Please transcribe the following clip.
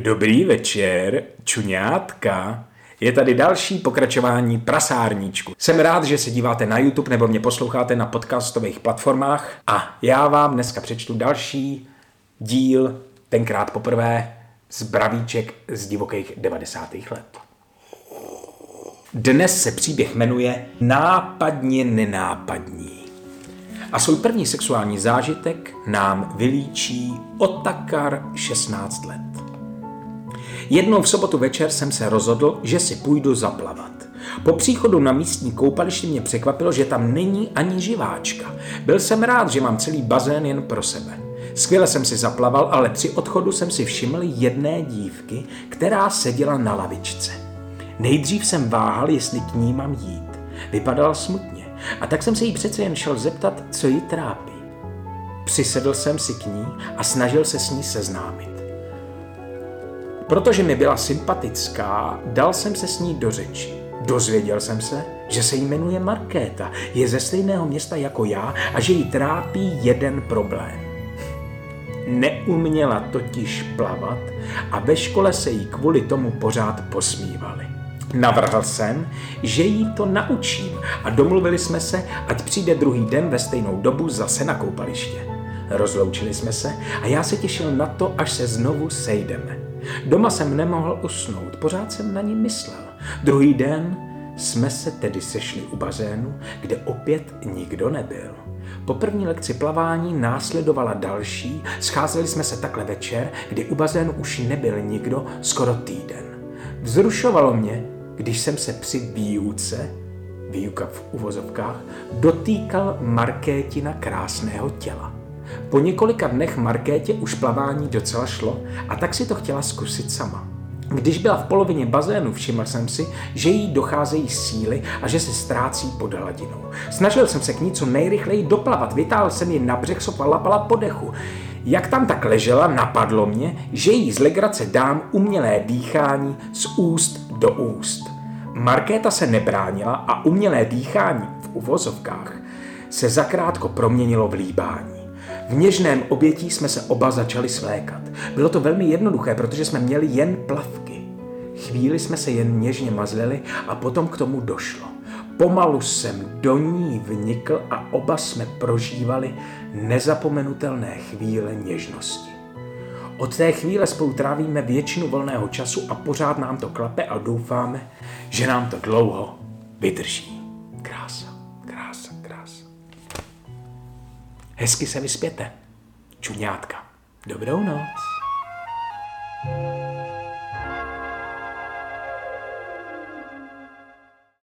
Dobrý večer, čuňátka. Je tady další pokračování Prasárníčku. Jsem rád, že se díváte na YouTube nebo mě posloucháte na podcastových platformách a já vám dneska přečtu další díl, tenkrát poprvé, z Bravíček z divokých 90. let. Dnes se příběh jmenuje Nápadně nenápadní. A svůj první sexuální zážitek nám vylíčí Otakar 16 let. Jednou v sobotu večer jsem se rozhodl, že si půjdu zaplavat. Po příchodu na místní koupaliště mě překvapilo, že tam není ani živáčka. Byl jsem rád, že mám celý bazén jen pro sebe. Skvěle jsem si zaplaval, ale při odchodu jsem si všiml jedné dívky, která seděla na lavičce. Nejdřív jsem váhal, jestli k ní mám jít. Vypadala smutně a tak jsem se jí přece jen šel zeptat, co ji trápí. Přisedl jsem si k ní a snažil se s ní seznámit. Protože mi byla sympatická, dal jsem se s ní do řeči. Dozvěděl jsem se, že se jmenuje Markéta, je ze stejného města jako já a že jí trápí jeden problém. Neuměla totiž plavat a ve škole se jí kvůli tomu pořád posmívali. Navrhl jsem, že jí to naučím a domluvili jsme se, ať přijde druhý den ve stejnou dobu zase na koupaliště. Rozloučili jsme se a já se těšil na to, až se znovu sejdeme. Doma jsem nemohl usnout, pořád jsem na ní myslel. Druhý den jsme se tedy sešli u bazénu, kde opět nikdo nebyl. Po první lekci plavání následovala další, scházeli jsme se takhle večer, kdy u bazénu už nebyl nikdo skoro týden. Vzrušovalo mě, když jsem se při výuka v uvozovkách, dotýkal Markétina krásného těla. Po několika dnech Markétě už plavání docela šlo a tak si to chtěla zkusit sama. Když byla v polovině bazénu, všiml jsem si, že jí docházejí síly a že se ztrácí pod hladinou. Snažil jsem se k ní co nejrychleji doplavat, vytáhl jsem ji na břeh, sotva lapala po dechu. Jak tam tak ležela, napadlo mě, že jí z legrace dám umělé dýchání z úst do úst. Markéta se nebránila a umělé dýchání v uvozovkách se zakrátko proměnilo v líbání. V něžném obětí jsme se oba začali svlékat. Bylo to velmi jednoduché, protože jsme měli jen plavky. Chvíli jsme se jen něžně mazlili a potom k tomu došlo. Pomalu jsem do ní vnikl a oba jsme prožívali nezapomenutelné chvíle něžnosti. Od té chvíle spolu trávíme většinu volného času a pořád nám to klape a doufáme, že nám to dlouho vydrží. Krása, krása, krása. Hezky se vyspěte, čuňátka. Dobrou noc.